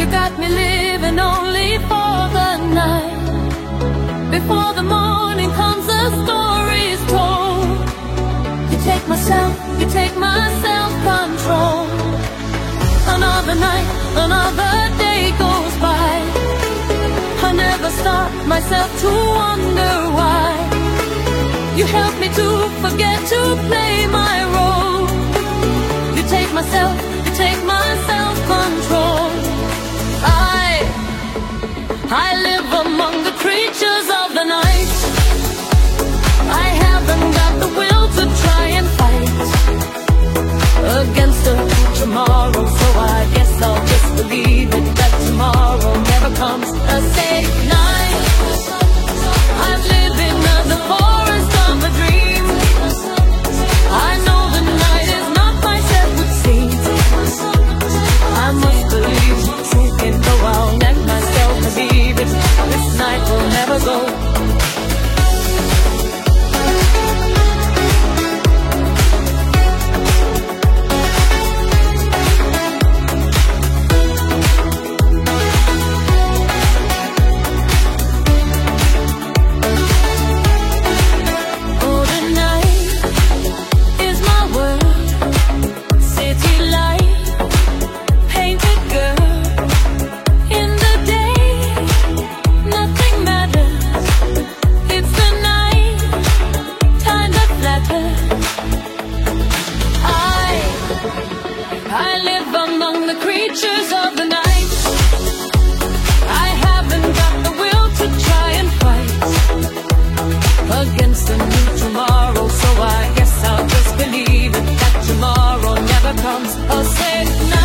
got me living only for the night. Before the morning comes, the story's told. You take my self-control. Another night, another day goes by. I never stop myself to wonder why. You help me to forget to play my role. You take my self-control. I live among the creatures of the night. I haven't got the will to try and fight against a tomorrow, so I guess I'll just believe it, that tomorrow never comes. A safe night. I'm living in the forest of a dream. I know the night is not myself would seem. I must believe thinking, though I'll let myself believe it, this night will never go. I live among the creatures of the night. I haven't got the will to try and fight against a new tomorrow, so I guess I'll just believe it, that tomorrow never comes. A safe night.